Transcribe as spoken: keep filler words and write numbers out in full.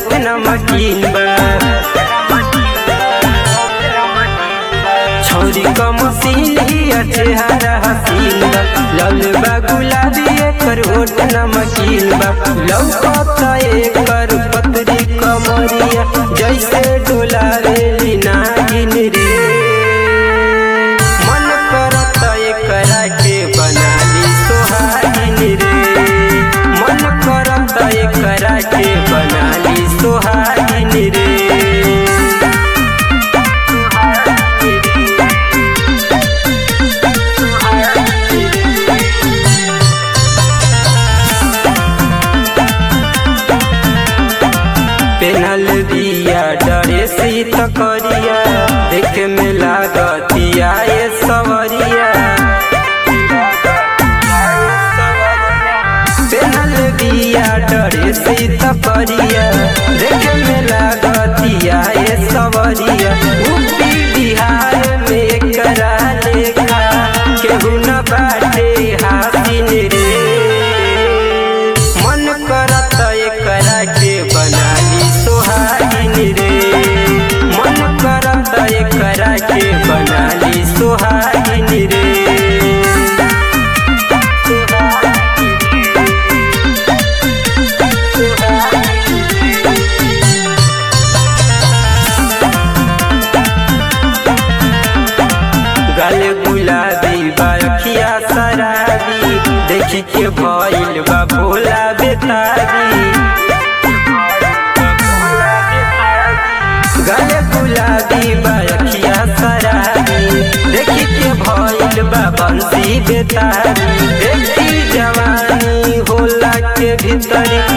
होठ नमकीन बा। छौरी क मसीन ही चेहरा हसीन बा। लाल बा गुलाबी एकर होठ नमकीन बा। लौकता एकर पतरी कमरिया जैसे डोलावेली नागिन रे। मन करता एकरा के बनाली सोहागिन रे। मन करता एकरा के बनाली सोहागिन रे। पेनल दिया डरे सीत करिया देखे में लागतिया ये सवरिया। पेनल दिया डरे सीत करिया देखे में लागतिया ये सवरिया। यूपी बिहार में करा लेखा केहू न बाटे हासिन रे। मन करत एकरा के बनाली सोहागिन रे। मन करत एकरा के बनाली सोहागिन रे। गल गुलाबी बरखिया शराबी देखी के भइल बा भोला बेतारी। गल गुलाबी बरखिया शराबी देखी के भइल बा बंसी बेतारी। देखी जवानी होला के भीतरी